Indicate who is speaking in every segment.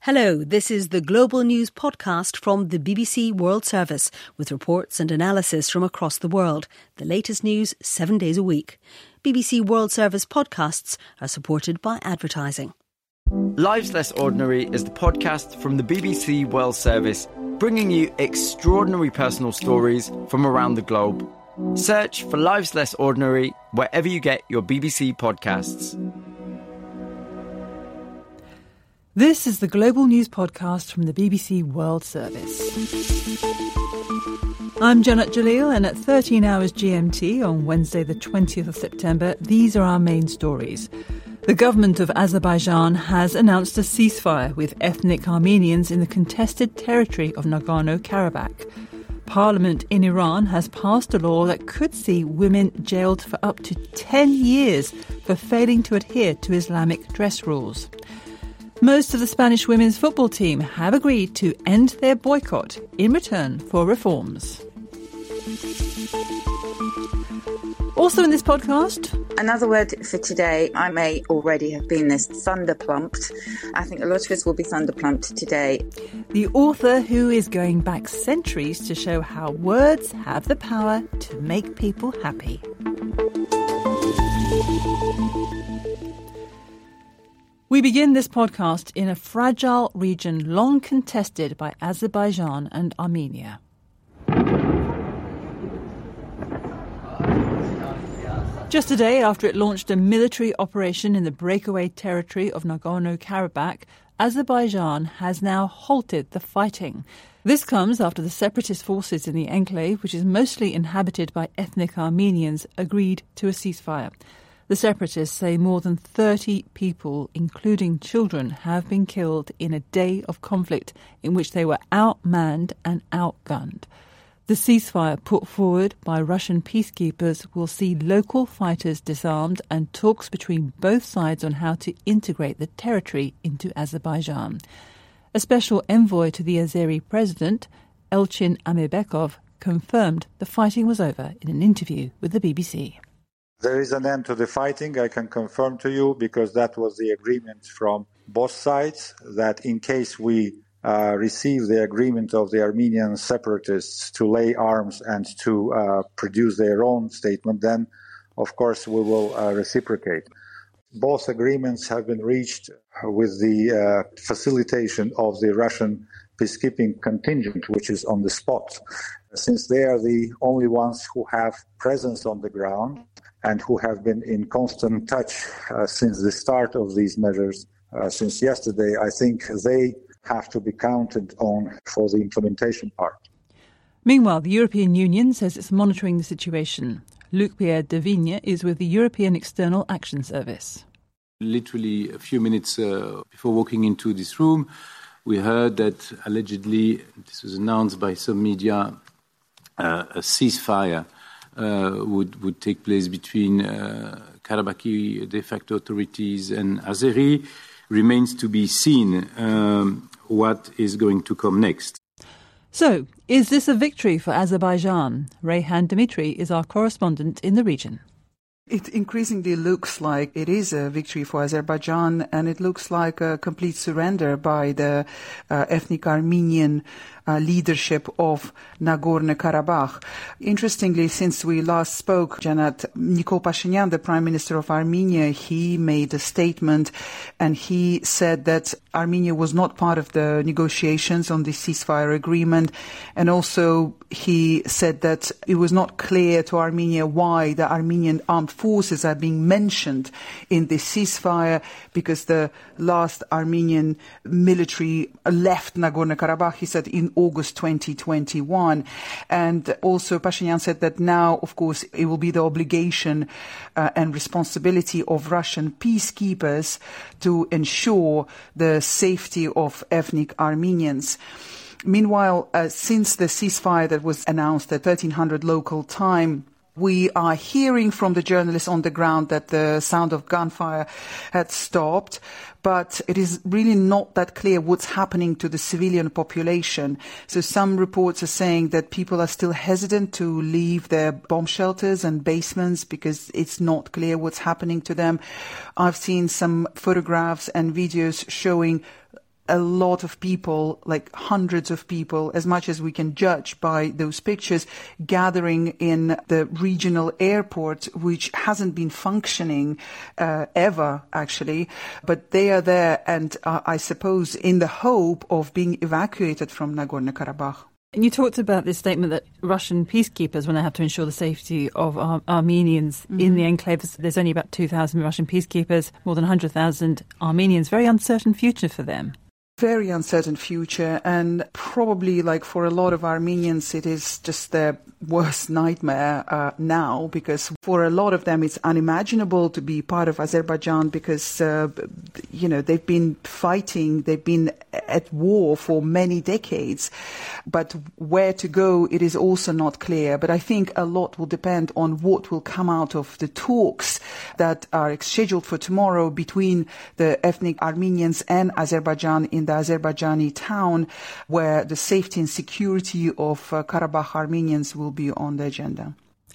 Speaker 1: Hello, this is the Global News podcast from the BBC World Service with reports and analysis from across the world. The latest news 7 days a week. BBC World Service podcasts are supported by advertising.
Speaker 2: Lives Less Ordinary is the podcast from the BBC World Service, bringing you extraordinary personal stories from around the globe. Search for Lives Less Ordinary wherever you get your BBC podcasts.
Speaker 3: This is the Global News podcast from the BBC World Service. I'm Janet Jalil, and at 13 hours GMT on Wednesday the 20th of September, these are our main stories. The government of Azerbaijan has announced a ceasefire with ethnic Armenians in the contested territory of Nagorno-Karabakh. Parliament in Iran has passed a law that could see women jailed for up to 10 years for failing to adhere to Islamic dress rules. Most of the Spanish women's football team have agreed to end their boycott in return for reforms. Also in this podcast,
Speaker 4: another word for today, I may already have been this, thunderplumped. I think a lot of us will be thunderplumped today.
Speaker 3: The author who is going back centuries to show how words have the power to make people happy. We begin this podcast in a fragile region long contested by Azerbaijan and Armenia. Just a day after it launched a military operation in the breakaway territory of Nagorno-Karabakh, Azerbaijan has now halted the fighting. This comes after the separatist forces in the enclave, which is mostly inhabited by ethnic Armenians, agreed to a ceasefire. The separatists say more than 30 people, including children, have been killed in a day of conflict in which they were outmanned and outgunned. The ceasefire put forward by Russian peacekeepers will see local fighters disarmed and talks between both sides on how to integrate the territory into Azerbaijan. A special envoy to the Azeri president, Elchin Amirbekov, confirmed the fighting was over in an interview with the BBC.
Speaker 5: There is an end to the fighting, I can confirm to you, because that was the agreement from both sides, that in case we receive the agreement of the Armenian separatists to lay arms and to produce their own statement, then, of course, we will reciprocate. Both agreements have been reached with the facilitation of the Russian peacekeeping contingent, which is on the spot, since they are the only ones who have presence on the ground and who have been in constant touch since the start of these measures, since yesterday. I think they have to be counted on for the implementation part.
Speaker 3: Meanwhile, the European Union says it's monitoring the situation. Luc-Pierre de Vigne is with the European External Action Service.
Speaker 6: Literally a few minutes before walking into this room, we heard that allegedly, this was announced by some media, a ceasefire would take place between Karabakhi de facto authorities and Azeri. Remains to be seen what is going to come next.
Speaker 3: So, is this a victory for Azerbaijan? Reyhan Dimitri is our correspondent in the region.
Speaker 7: It increasingly looks like it is a victory for Azerbaijan, and it looks like a complete surrender by the ethnic Armenian leadership of Nagorno-Karabakh. Interestingly, since we last spoke, Janet, Nikol Pashinyan, the Prime Minister of Armenia, he made a statement and he said that Armenia was not part of the negotiations on the ceasefire agreement, and also he said that it was not clear to Armenia why the Armenian armed forces are being mentioned in the ceasefire, because the last Armenian military left Nagorno-Karabakh, he said, in August 2021. And also Pashinyan said that now, of course, it will be the obligation and responsibility of Russian peacekeepers to ensure the safety of ethnic Armenians. Meanwhile, since the ceasefire that was announced at 1300 local time, we are hearing from the journalists on the ground that the sound of gunfire had stopped, but it is really not that clear what's happening to the civilian population. So some reports are saying that people are still hesitant to leave their bomb shelters and basements because it's not clear what's happening to them. I've seen some photographs and videos showing a lot of people, like hundreds of people, as much as we can judge by those pictures, gathering in the regional airport, which hasn't been functioning ever, actually. But they are there, and I suppose in the hope of being evacuated from Nagorno-Karabakh.
Speaker 3: And you talked about this statement that Russian peacekeepers, when they have to ensure the safety of Armenians in the enclaves, there's only about 2,000 Russian peacekeepers, more than 100,000 Armenians. Very uncertain future for them.
Speaker 7: Very uncertain future, and probably, like for a lot of Armenians, it is just their worst nightmare now, because for a lot of them it's unimaginable to be part of Azerbaijan because, they've been fighting, they've been at war for many decades. But where to go, it is also not clear. But I think a lot will depend on what will come out of the talks that are scheduled for tomorrow between the ethnic Armenians and Azerbaijan in the Azerbaijani town, where the safety and security of Karabakh Armenians will be on the agenda.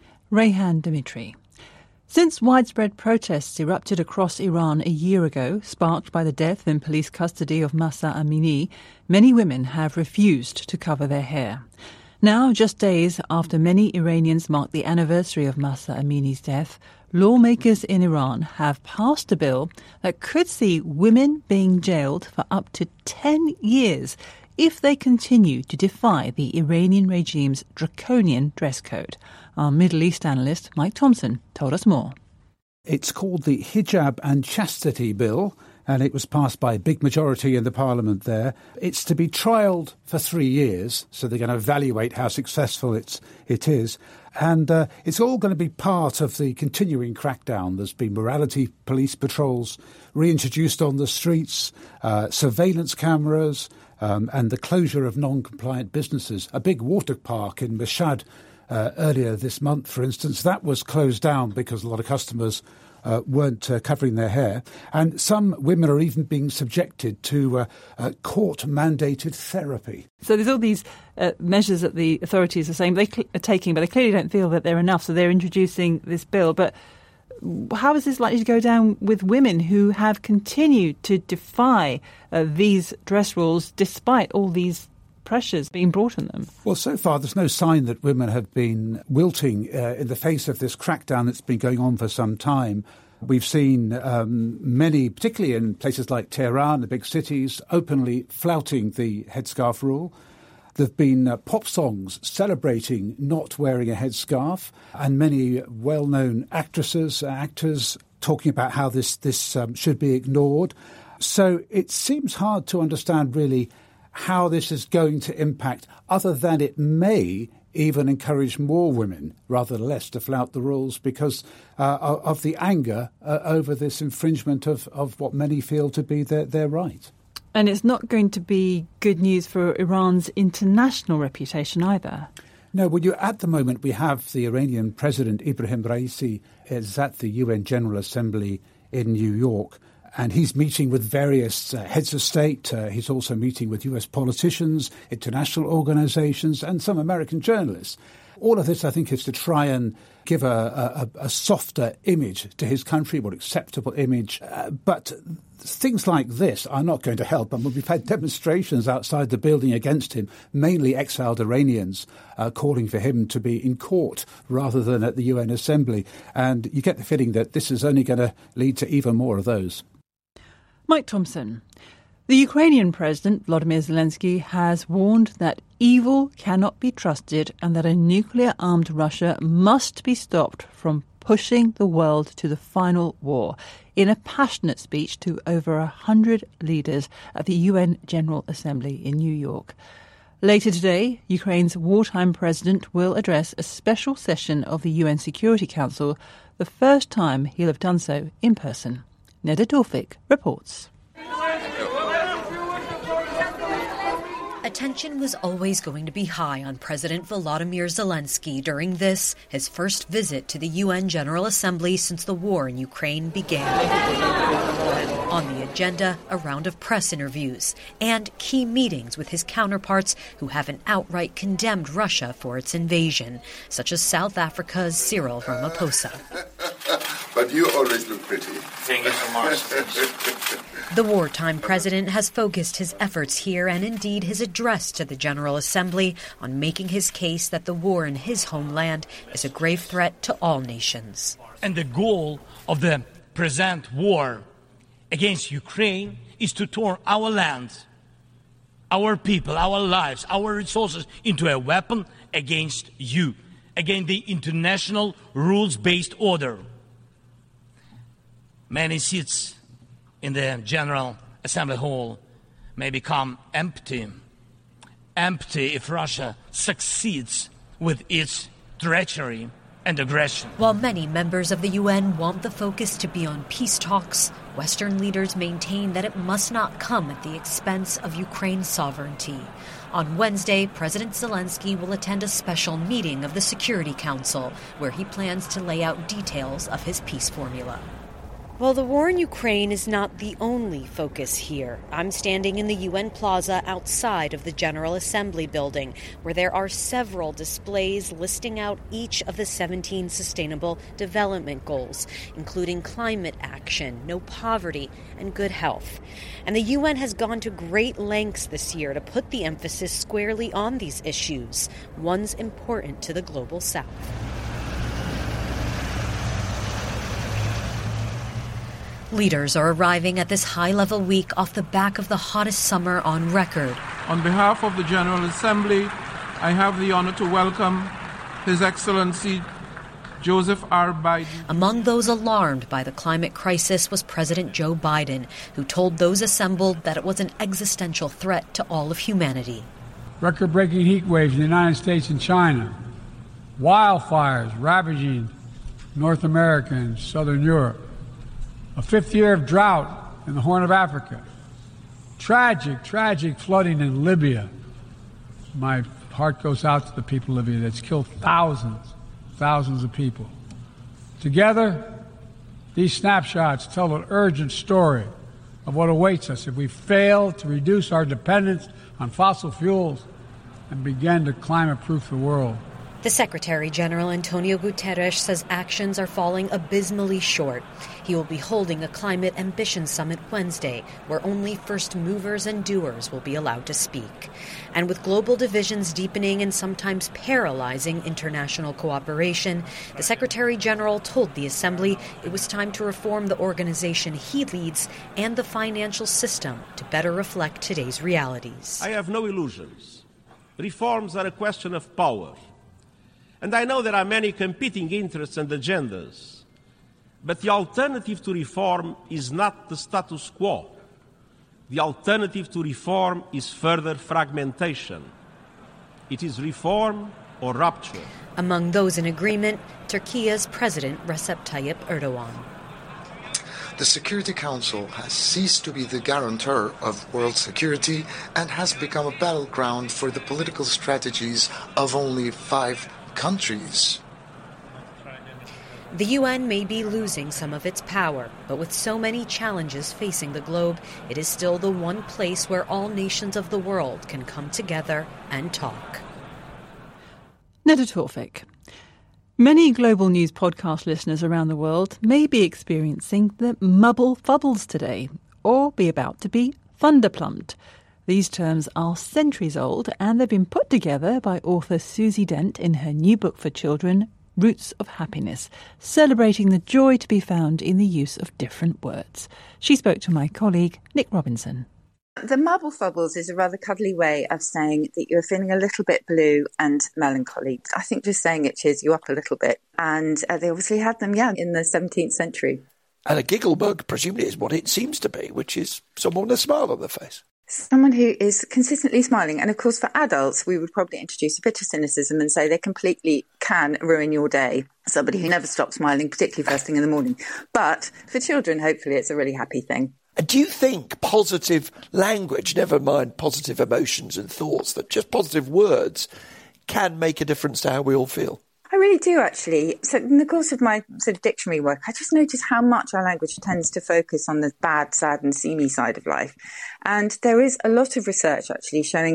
Speaker 3: Rayhan Dimitri. Since widespread protests erupted across Iran a year ago, sparked by the death in police custody of Mahsa Amini, many women have refused to cover their hair. Now, just days after many Iranians mark the anniversary of Mahsa Amini's death, lawmakers in Iran have passed a bill that could see women being jailed for up to 10 years if they continue to defy the Iranian regime's draconian dress code. Our Middle East analyst, Mike Thompson, told us more.
Speaker 8: It's called the Hijab and Chastity Bill, and it was passed by a big majority in the parliament there. It's to be trialled for 3 years, so they're going to evaluate how successful it is. And it's all going to be part of the continuing crackdown. There's been morality police patrols reintroduced on the streets, surveillance cameras, and the closure of non-compliant businesses. A big water park in Mashhad earlier this month, for instance, that was closed down because a lot of customers weren't covering their hair. And some women are even being subjected to court-mandated therapy. So
Speaker 3: there's all these measures that the authorities are saying are taking, but they clearly don't feel that they're enough, so they're introducing this bill. But how is this likely to go down with women who have continued to defy these dress rules despite all these pressures being brought on them? Well,
Speaker 8: so far there's no sign that women have been wilting in the face of this crackdown that's been going on for some time. We've seen many, particularly in places like Tehran, the big cities, openly flouting the headscarf rule. There have been pop songs celebrating not wearing a headscarf, and many well-known actresses, actors talking about how this should be ignored. So it seems hard to understand really how this is going to impact, other than it may even encourage more women, rather than less, to flout the rules because of the anger over this infringement of what many feel to be their right.
Speaker 3: And it's not going to be good news for Iran's international reputation either.
Speaker 8: No, well, at the moment we have the Iranian President Ibrahim Raisi is at the UN General Assembly in New York, and he's meeting with various heads of state. He's also meeting with US politicians, international organizations, and some American journalists. All of this, I think, is to try and give a softer image to his country, more acceptable image. But things like this are not going to help. And we've had demonstrations outside the building against him, mainly exiled Iranians, calling for him to be in court rather than at the UN Assembly. And you get the feeling that this is only going to lead to even more of those.
Speaker 3: Mike Thompson. The Ukrainian President, Volodymyr Zelensky, has warned that evil cannot be trusted and that a nuclear-armed Russia must be stopped from pushing the world to the final war in a passionate speech to over 100 leaders at the UN General Assembly in New York. Later today, Ukraine's wartime president will address a special session of the UN Security Council, the first time he'll have done so in person. Neda Tawfik reports.
Speaker 9: Attention was always going to be high on President Volodymyr Zelensky during this, his first visit to the UN General Assembly since the war in Ukraine began. On the agenda, a round of press interviews and key meetings with his counterparts who haven't outright condemned Russia for its invasion, such as South Africa's Cyril Ramaphosa.
Speaker 10: But you always look pretty.
Speaker 11: Thank you so much.
Speaker 9: The wartime president has focused his efforts here and indeed his address to the General Assembly on making his case that the war in his homeland is a grave threat to all nations.
Speaker 11: And the goal of the present war against Ukraine is to turn our land, our people, our lives, our resources into a weapon against you, against the international rules-based order. Many seats in the General Assembly Hall may become empty if Russia succeeds with its treachery and aggression.
Speaker 9: While many members of the UN want the focus to be on peace talks, Western leaders maintain that it must not come at the expense of Ukraine's sovereignty. On Wednesday, President Zelensky will attend a special meeting of the Security Council, where he plans to lay out details of his peace formula. Well, the war in Ukraine is not the only focus here. I'm standing in the UN Plaza outside of the General Assembly building, where there are several displays listing out each of the 17 Sustainable Development Goals, including climate action, no poverty, and good health. And the UN has gone to great lengths this year to put the emphasis squarely on these issues, ones important to the global south. Leaders are arriving at this high-level week off the back of the hottest summer on record.
Speaker 12: On behalf of the General Assembly, I have the honor to welcome His Excellency Joseph R. Biden.
Speaker 9: Among those alarmed by the climate crisis was President Joe Biden, who told those assembled that it was an existential threat to all of humanity.
Speaker 13: Record-breaking heat waves in the United States and China, wildfires ravaging North America and Southern Europe, a fifth year of drought in the Horn of Africa. Tragic flooding in Libya. My heart goes out to the people of Libya. That's killed thousands of people. Together, these snapshots tell an urgent story of what awaits us if we fail to reduce our dependence on fossil fuels and begin to climate-proof the world.
Speaker 9: The Secretary General Antonio Guterres says actions are falling abysmally short. He will be holding a Climate Ambition Summit Wednesday, where only first movers and doers will be allowed to speak. And with global divisions deepening and sometimes paralyzing international cooperation, the Secretary General told the Assembly it was time to reform the organization he leads and the financial system to better reflect today's realities.
Speaker 14: I have no illusions. Reforms are a question of power. And I know there are many competing interests and agendas, but the alternative to reform is not the status quo. The alternative to reform is further fragmentation. It is reform or rupture.
Speaker 9: Among those in agreement, Turkey's President Recep Tayyip Erdogan.
Speaker 15: The Security Council has ceased to be the guarantor of world security and has become a battleground for the political strategies of only 5 countries.
Speaker 9: The UN may be losing some of its power, but with so many challenges facing the globe, it is still the one place where all nations of the world can come together and talk.
Speaker 3: Neda Tawfik. Many Global News podcast listeners around the world may be experiencing the mubble fubbles today, or be about to be thunderplumped. These terms are centuries old, and they've been put together by author Susie Dent in her new book for children, Roots of Happiness, celebrating the joy to be found in the use of different words. She spoke to my colleague, Nick Robinson.
Speaker 4: The mubble fubbles is a rather cuddly way of saying that you're feeling a little bit blue and melancholy. I think just saying it cheers you up a little bit. And they obviously had them, in the 17th century.
Speaker 16: And a giggle bug presumably is what it seems to be, which is someone with a smile on their face.
Speaker 4: Someone who is consistently smiling. And of course, for adults, we would probably introduce a bit of cynicism and say they completely can ruin your day. Somebody who never stops smiling, particularly first thing in the morning. But for children, hopefully, it's a really happy thing.
Speaker 16: And do you think positive language, never mind positive emotions and thoughts, that just positive words can make a difference to how we all feel?
Speaker 4: I really do, actually. So in the course of my sort of dictionary work, I just noticed how much our language tends to focus on the bad, sad and seamy side of life. And there is a lot of research actually showing that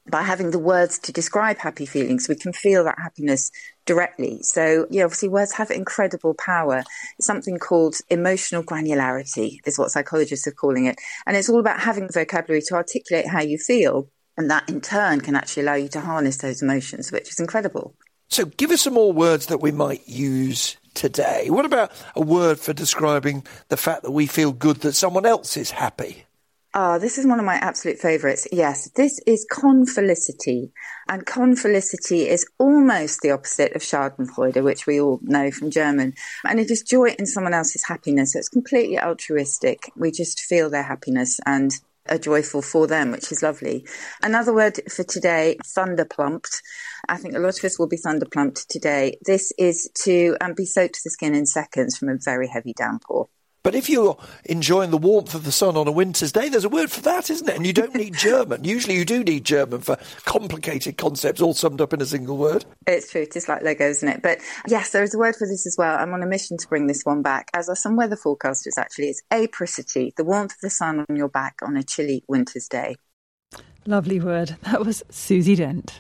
Speaker 4: by having the words to describe happy feelings, we can feel that happiness directly. So, obviously words have incredible power. It's something called emotional granularity is what psychologists are calling it. And it's all about having the vocabulary to articulate how you feel. And that in turn can actually allow you to harness those emotions, which is incredible.
Speaker 16: So give us some more words that we might use today. What about a word for describing the fact that we feel good that someone else is happy?
Speaker 4: This is one of my absolute favourites. Yes, this is Confelicity. And Confelicity is almost the opposite of Schadenfreude, which we all know from German. And it is joy in someone else's happiness. So it's completely altruistic. We just feel their happiness and are joyful for them, which is lovely. Another word for today, thunderplumped. I think a lot of us will be thunderplumped today. This is to be soaked to the skin in seconds from a very heavy downpour.
Speaker 16: But if you're enjoying the warmth of the sun on a winter's day, there's a word for that, isn't it? And you don't need German. Usually you do need German for complicated concepts all summed up in a single word.
Speaker 4: It's true. It's like Lego, isn't it? But yes, there is a word for this as well. I'm on a mission to bring this one back, as are some weather forecasters actually. It's apricity, the warmth of the sun on your back on a chilly winter's day.
Speaker 3: Lovely word. That was Susie Dent.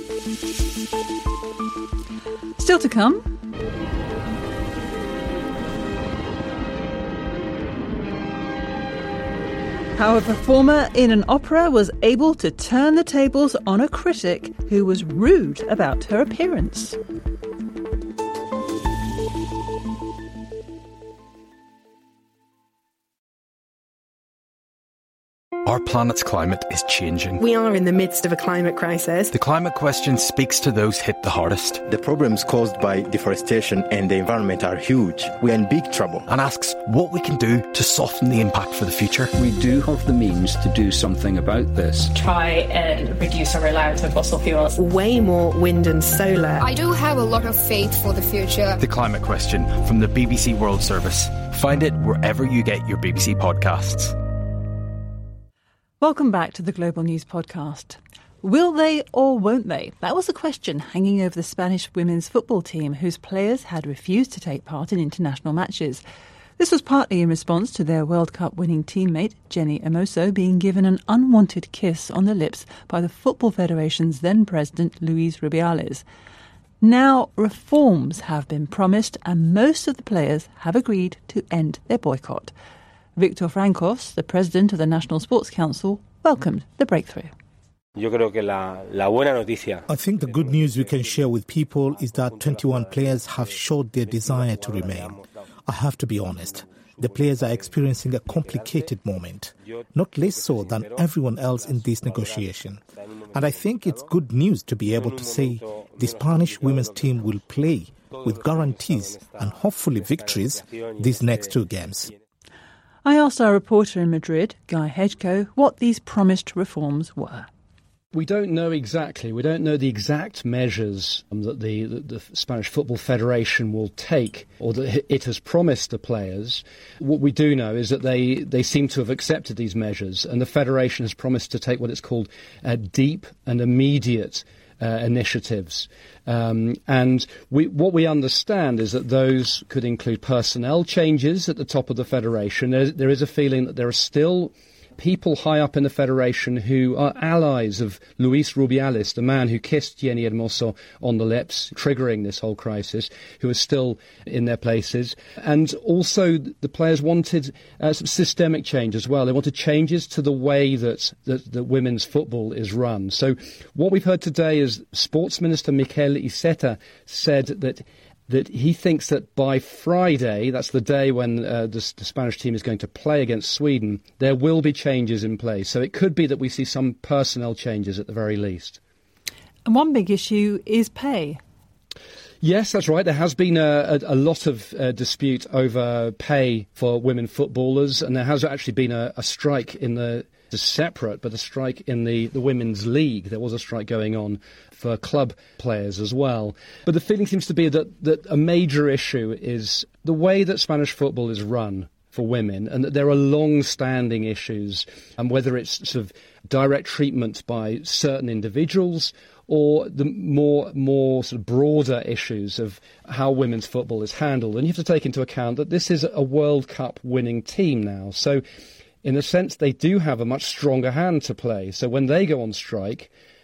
Speaker 3: Still to come. How a performer in an opera was able to turn the tables on a critic who was rude about her appearance.
Speaker 10: Our planet's climate is changing.
Speaker 17: We are in the midst of a climate crisis.
Speaker 10: The climate question speaks to those hit the hardest.
Speaker 18: The problems caused by deforestation and the environment are huge. We are in big trouble.
Speaker 10: And asks what we can do to soften the impact for the future.
Speaker 19: We do have the means to do something about this.
Speaker 20: Try and reduce our reliance on fossil fuels.
Speaker 17: Way more wind and solar.
Speaker 21: I do have a lot of faith for the future.
Speaker 10: The Climate Question from the BBC World Service. Find it wherever you get your BBC podcasts.
Speaker 3: Welcome back to the Global News Podcast. Will they or won't they? That was the question hanging over the Spanish women's football team, whose players had refused to take part in international matches. This was partly in response to their World Cup winning teammate, Jenny Hermoso, being given an unwanted kiss on the lips by the Football Federation's then president, Luis Rubiales. Now, reforms have been promised and most of the players have agreed to end their boycott. Victor Francos, the president of the National Sports Council, welcomed the breakthrough.
Speaker 22: I
Speaker 23: think the good news we can share with people is that 21 players have showed their desire to remain. I have to be honest. The players are experiencing a complicated moment, not less so than everyone else in this negotiation. And I think it's good news to be able to say the Spanish women's team will play with guarantees and hopefully victories these next two games.
Speaker 3: I asked our reporter in Madrid, Guy Hedgecoe, what these promised reforms were.
Speaker 24: We don't know exactly. We don't know the exact measures that the Spanish Football Federation will take or that it has promised the players. What we do know is that they seem to have accepted these measures, and the Federation has promised to take what it's called deep and immediate initiatives. And what we understand is that those could include personnel changes at the top of the Federation. There is a feeling that there are still people high up in the Federation who are allies of Luis Rubiales, the man who kissed Jenny Hermoso on the lips, triggering this whole crisis, who are still in their places. And also the players wanted some systemic change as well. They wanted changes to the way that women's football is run. So what we've heard today is Sports Minister Miquel Iceta said that he thinks that by Friday, that's the day when the Spanish team is going to play against Sweden, there will be changes in place. So it could be that we see some personnel changes at the very least.
Speaker 3: And one big issue is pay.
Speaker 24: Yes, that's right. There has been a lot of dispute over pay for women footballers, and there has actually been a strike in the separate, but a strike in the Women's League. There was a strike going on for club players as well. But the feeling seems to be that a major issue is the way that Spanish football is run for women, and that there are long-standing issues, and whether it's sort of direct treatment by certain individuals or the more sort of broader issues of how women's football is handled. And you have to take into account that this is a World Cup winning team now. So in a sense, they do have a much stronger hand to play. So when they go on strike,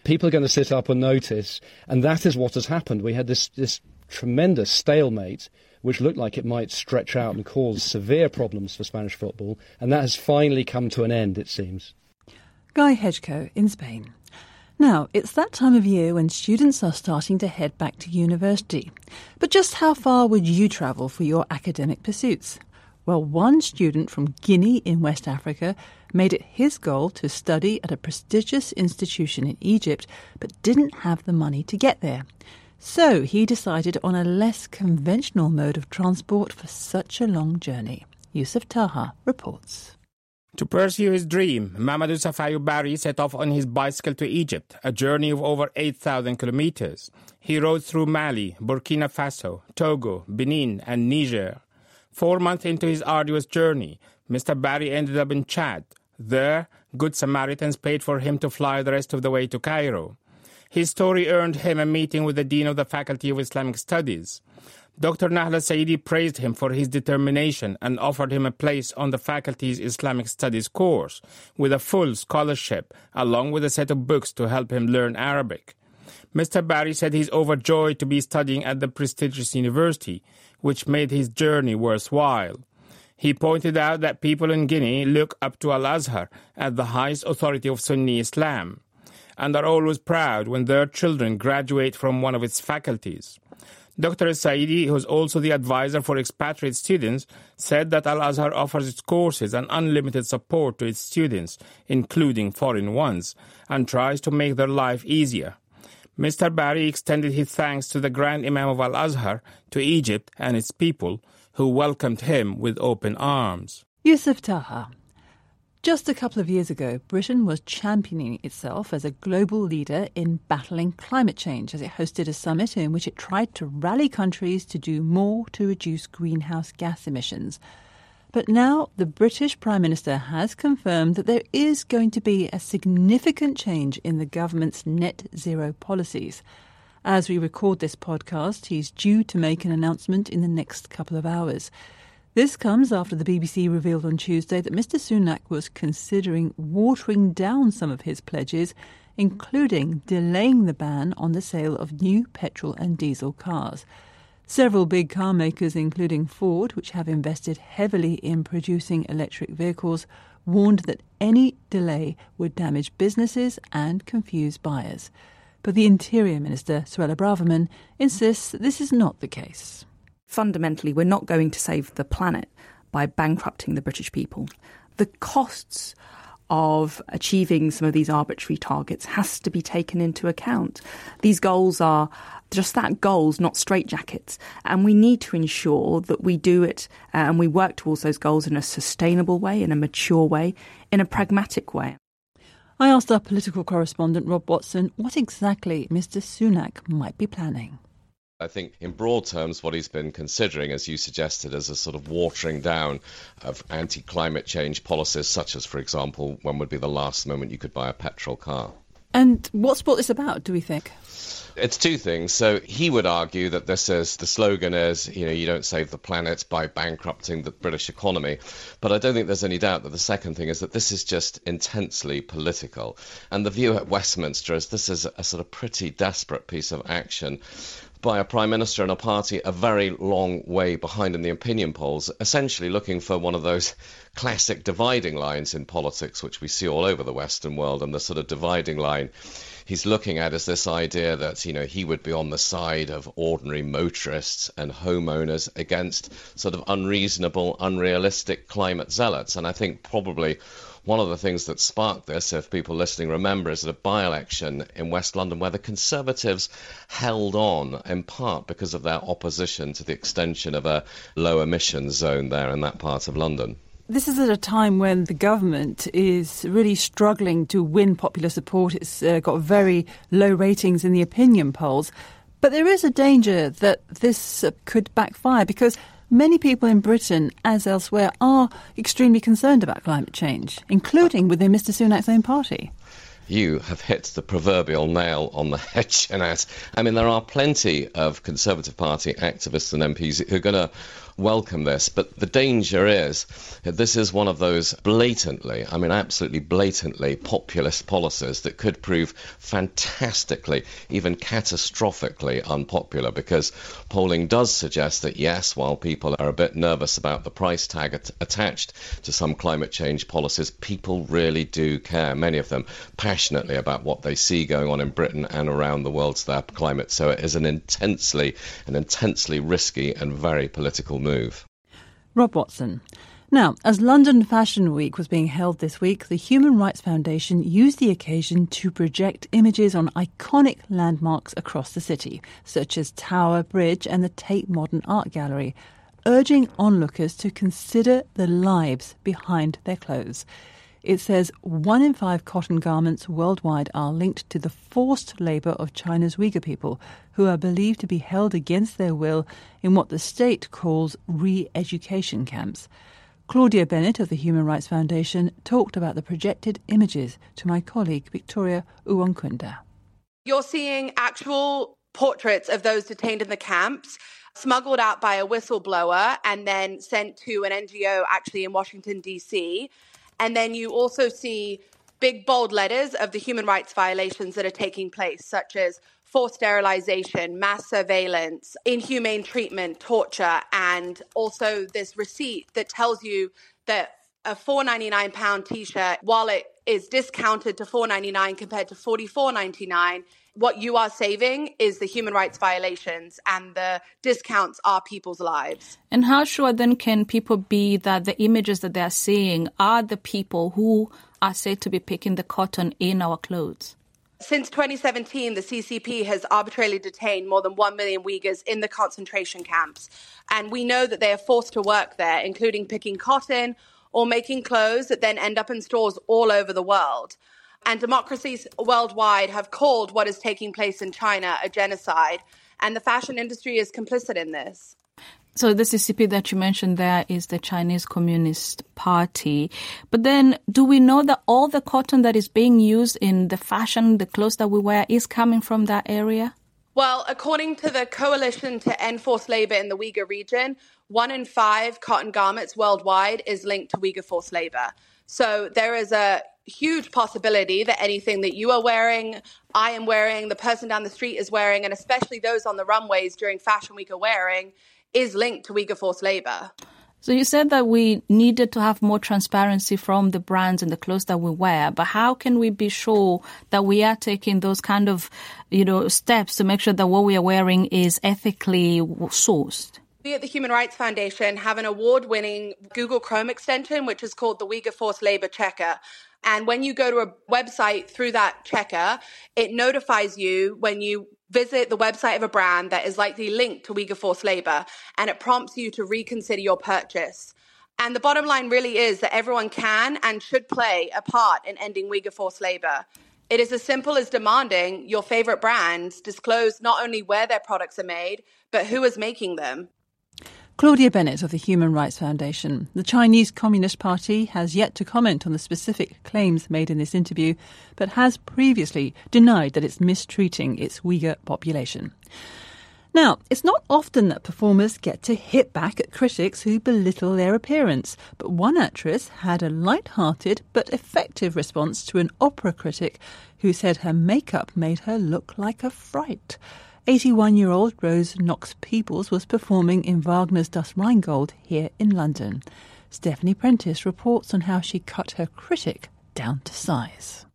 Speaker 24: People are going to sit up and notice, and that is what has happened. We had this tremendous stalemate, which looked like it might stretch out and cause severe problems for Spanish football, and that has finally come to an end, it seems.
Speaker 3: Guy Hedgecoe in Spain. Now, it's that time of year when students are starting to head back to university. But just how far would you travel for your academic pursuits? Well, one student from Guinea in West Africa made it his goal to study at a prestigious institution in Egypt, but didn't have the money to get there. So he decided on a less conventional mode of transport for such a long journey. Yusuf Taha reports.
Speaker 1: To pursue his dream, Mamadou Safayu Barry set off on his bicycle to Egypt, a journey of over 8,000 kilometers. He rode through Mali, Burkina Faso, Togo, Benin and Niger. 4 months into his arduous journey, Mr. Barry ended up in Chad. There, Good Samaritans paid for him to fly the rest of the way to Cairo. His story earned him a meeting with the Dean of the Faculty of Islamic Studies. Dr. Nahla Saidi praised him for his determination and offered him a place on the faculty's Islamic Studies course with a full scholarship, along with a set of books to help him learn Arabic. Mr. Barry said he's overjoyed to be studying at the prestigious university, which made his journey worthwhile. He pointed out that people in Guinea look up to Al-Azhar as the highest authority of Sunni Islam, and are always proud when their children graduate from one of its faculties. Dr. Saidi, who is also the advisor for expatriate students, said that Al-Azhar offers its courses and unlimited support to its students, including foreign ones, and tries to make their life easier. Mr. Barry extended his thanks to the Grand Imam of Al-Azhar, to Egypt and its people, who welcomed him with open arms.
Speaker 3: Yusuf Taha. Just a couple of years ago, Britain was championing itself as a global leader in battling climate change as it hosted a summit in which it tried to rally countries to do more to reduce greenhouse gas emissions. But now the British Prime Minister has confirmed that there is going to be a significant change in the government's net zero policies. As we record this podcast, he's due to make an announcement in the next couple of hours. This comes after the BBC revealed on Tuesday that Mr. Sunak was considering watering down some of his pledges, including delaying the ban on the sale of new petrol and diesel cars. Several big car makers, including Ford, which have invested heavily in producing electric vehicles, warned that any delay would damage businesses and confuse buyers. But the Interior Minister, Suella Braverman, insists that this is not the case.
Speaker 2: Fundamentally, we're not going to save the planet by bankrupting the British people. The costs of achieving some of these arbitrary targets has to be taken into account. These goals are just that, goals, not straitjackets. And we need to ensure that we do it and we work towards those goals in a sustainable way, in a mature way, in a pragmatic way.
Speaker 3: I asked our political correspondent, Rob Watson, what exactly Mr. Sunak might be planning.
Speaker 5: I think in broad terms what he's been considering, as you suggested, is a sort of watering down of anti-climate change policies, such as, for example, when would be the last moment you could buy a petrol car.
Speaker 3: And what's brought this about, do we think?
Speaker 5: It's two things. So he would argue that the slogan is, you don't save the planet by bankrupting the British economy. But I don't think there's any doubt that the second thing is that this is just intensely political. And the view at Westminster is this is a sort of pretty desperate piece of action by a Prime Minister and a party a very long way behind in the opinion polls, essentially looking for one of those classic dividing lines in politics, which we see all over the Western world. And the sort of dividing line he's looking at is this idea that, he would be on the side of ordinary motorists and homeowners against sort of unreasonable, unrealistic climate zealots. And I think probably one of the things that sparked this, if people listening remember, is a by-election in West London where the Conservatives held on, in part because of their opposition to the extension of a low emissions zone there in that part of London.
Speaker 3: This is at a time when the government is really struggling to win popular support. It's got very low ratings in the opinion polls. But there is a danger that this could backfire because many people in Britain, as elsewhere, are extremely concerned about climate change, including within Mr. Sunak's own party.
Speaker 5: you have hit the proverbial nail on the head, Jeanette. I mean, there are plenty of Conservative Party activists and MPs who are going to welcome this, but the danger is that this is one of those blatantly, I mean absolutely blatantly populist policies that could prove fantastically, even catastrophically unpopular, because polling does suggest that yes, while people are a bit nervous about the price tag attached to some climate change policies, people really do care, many of them passionately, about what they see going on in Britain and around the world to their climate. So it is an intensely risky and very political move.
Speaker 3: Rob Watson. Now, as London Fashion Week was being held this week, the Human Rights Foundation used the occasion to project images on iconic landmarks across the city, such as Tower Bridge and the Tate Modern Art Gallery, urging onlookers to consider the lives behind their clothes. It says 1 in 5 cotton garments worldwide are linked to the forced labour of China's Uyghur people, who are believed to be held against their will in what the state calls re-education camps. Claudia Bennett of the Human Rights Foundation talked about the projected images to my colleague Victoria Uwankunda.
Speaker 6: You're seeing actual portraits of those detained in the camps, smuggled out by a whistleblower and then sent to an NGO actually in Washington, D.C., and then you also see big, bold letters of the human rights violations that are taking place, such as forced sterilisation, mass surveillance, inhumane treatment, torture, and also this receipt that tells you that a £4.99 T-shirt, while it is discounted to $4.99 compared to $44.99, what you are saving is the human rights violations, and the discounts are people's lives.
Speaker 7: And how sure then can people be that the images that they are seeing are the people who are said to be picking the cotton in our clothes?
Speaker 6: Since 2017, the CCP has arbitrarily detained more than 1 million Uyghurs in the concentration camps. And we know that they are forced to work there, including picking cotton or making clothes that then end up in stores all over the world. And democracies worldwide have called what is taking place in China a genocide, and the fashion industry is complicit in this.
Speaker 7: So the CCP that you mentioned there is the Chinese Communist Party. But then do we know that all the cotton that is being used in the fashion, the clothes that we wear, is coming from that area?
Speaker 6: Well, according to the Coalition to End Forced Labour in the Uyghur region, 1 in 5 cotton garments worldwide is linked to Uyghur forced labour. So there is a huge possibility that anything that you are wearing, I am wearing, the person down the street is wearing, and especially those on the runways during Fashion Week are wearing, is linked to Uyghur forced labour.
Speaker 7: So you said that we needed to have more transparency from the brands and the clothes that we wear, but how can we be sure that we are taking those kind of, steps to make sure that what we are wearing is ethically sourced?
Speaker 6: We at the Human Rights Foundation have an award-winning Google Chrome extension, which is called the Uyghur Forced Labour Checker. And when you go to a website through that checker, it notifies you when you visit the website of a brand that is likely linked to Uyghur forced labour, and it prompts you to reconsider your purchase. And the bottom line really is that everyone can and should play a part in ending Uyghur forced labour. It is as simple as demanding your favourite brands disclose not only where their products are made, but who is making them.
Speaker 3: Claudia Bennett of the Human Rights Foundation. The Chinese Communist Party has yet to comment on the specific claims made in this interview, but has previously denied that it's mistreating its Uyghur population. Now, it's not often that performers get to hit back at critics who belittle their appearance, but one actress had a light-hearted but effective response to an opera critic who said her makeup made her look like a fright. 81-year-old Rose Knox-Peebles was performing in Wagner's Das Rheingold here in London. Stephanie Prentice reports on how she cut her critic down to size.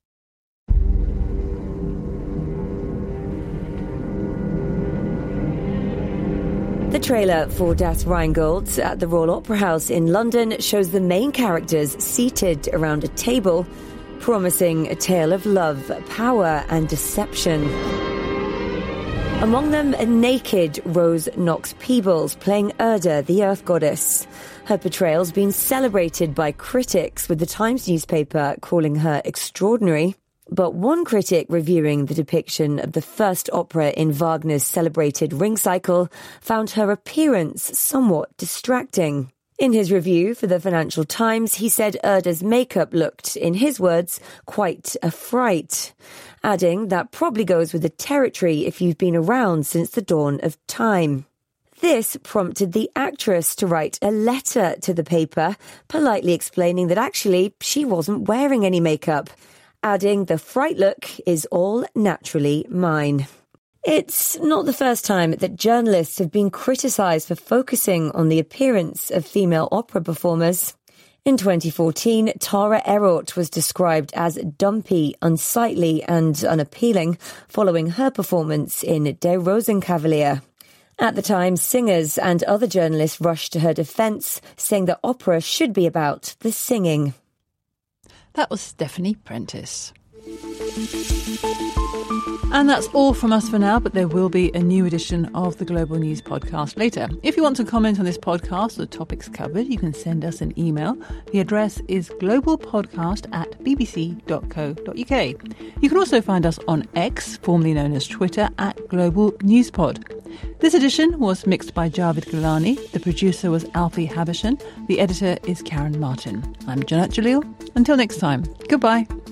Speaker 8: The trailer for Das Rheingold at the Royal Opera House in London shows the main characters seated around a table, promising a tale of love, power and deception. Among them, a naked Rose Knox-Peebles playing Erda, the Earth Goddess. Her portrayal's been celebrated by critics, with the Times newspaper calling her extraordinary. But one critic reviewing the depiction of the first opera in Wagner's celebrated Ring cycle found her appearance somewhat distracting. In his review for the Financial Times, he said Erdő's makeup looked, in his words, quite a fright, adding that probably goes with the territory if you've been around since the dawn of time. This prompted the actress to write a letter to the paper, politely explaining that actually she wasn't wearing any makeup, adding the fright look is all naturally mine. It's not the first time that journalists have been criticised for focusing on the appearance of female opera performers. In 2014, Tara Erort was described as dumpy, unsightly and unappealing following her performance in Der Rosenkavalier. At the time, singers and other journalists rushed to her defence, saying that opera should be about the singing.
Speaker 3: That was Stephanie Prentice. And that's all from us for now, but there will be a new edition of the Global News Podcast later. If you want to comment on this podcast or the topics covered, you can send us an email. The address is globalpodcast@bbc.co.uk. You can also find us on X, formerly known as Twitter, @GlobalNewsPod. This edition was mixed by Javid Gilani. The producer was Alfie Habishan. The editor is Karen Martin. I'm Janat Jalil. Until next time, goodbye.